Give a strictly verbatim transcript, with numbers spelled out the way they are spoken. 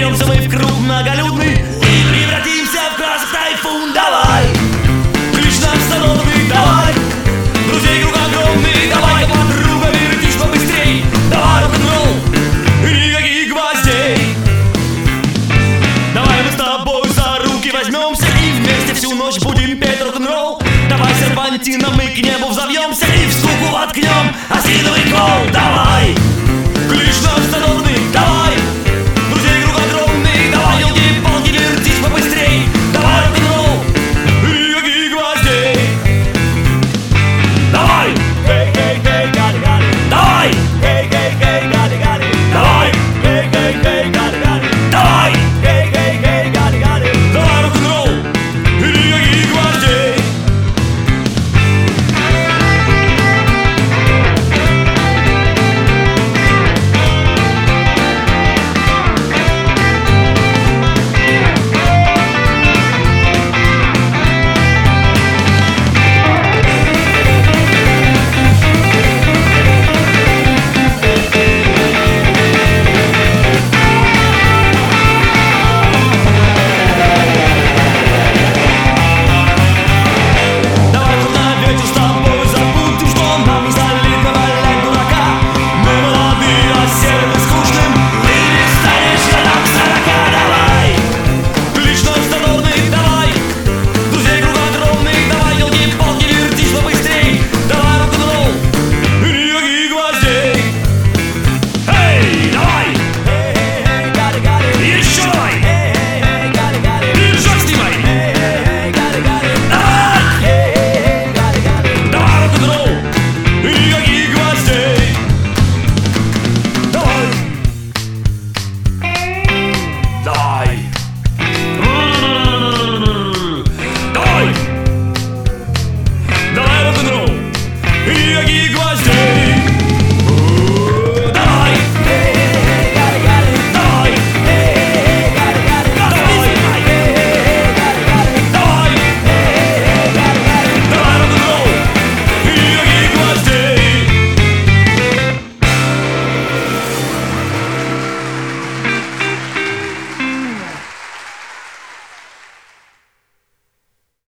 Соберемся мы в круг многолюдный и превратимся в красный тайфун. Давай, ключ нам столовый, давай, друзей круг огромный, давай, подруга, вертись побыстрей. Давай, рок-н-ролл, никаких гвоздей. Давай мы с тобой за руки возьмемся и вместе всю ночь будем петь рок-н-ролл. Давай серпантином мы к небу взовьемся и в скуку воткнем осиновый кол. Давай,